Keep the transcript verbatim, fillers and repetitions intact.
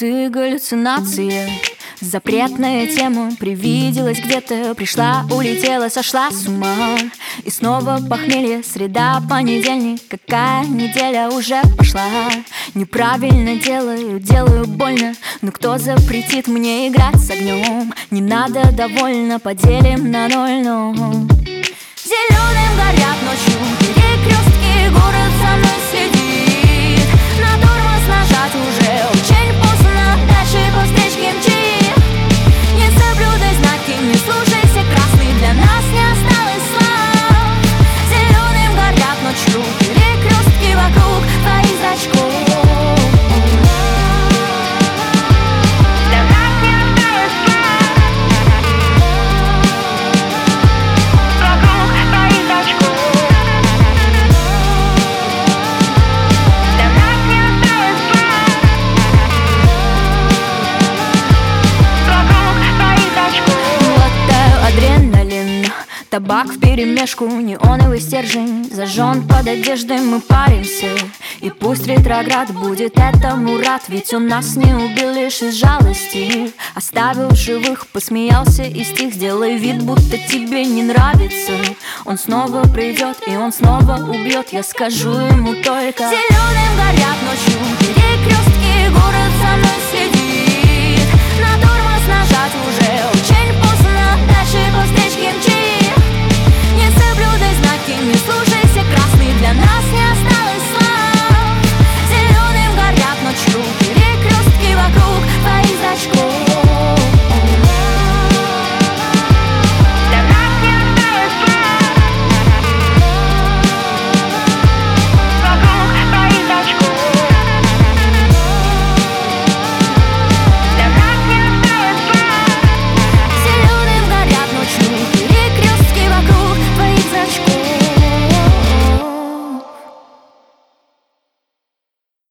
ты галлюцинация. Запретная тема привиделась где-то, пришла, улетела, сошла с ума. И снова похмелье, среда, понедельник, какая неделя уже пошла. Неправильно делаю, делаю больно, но кто запретит мне играть с огнем? Не надо, довольно, поделим на ноль, но зеленым горят ночью перекрестки, город за мной следит. На тормоз нажать уже очень поздно, дальше по встречке мчит. Не соблюдай знаки, не слушайся красный, для нас не осталось слов. Зеленым горят ночью перекрестки вокруг твоих зрачков. Табак вперемешку, неоновый стержень зажжен под одеждой, мы паримся. И пусть ретроград будет этому рад, ведь он нас не убил лишь из жалости. Оставил в живых, посмеялся и стих. Сделай вид, будто тебе не нравится. Он снова придет и он снова убьет, я скажу ему только: зеленым горят ночью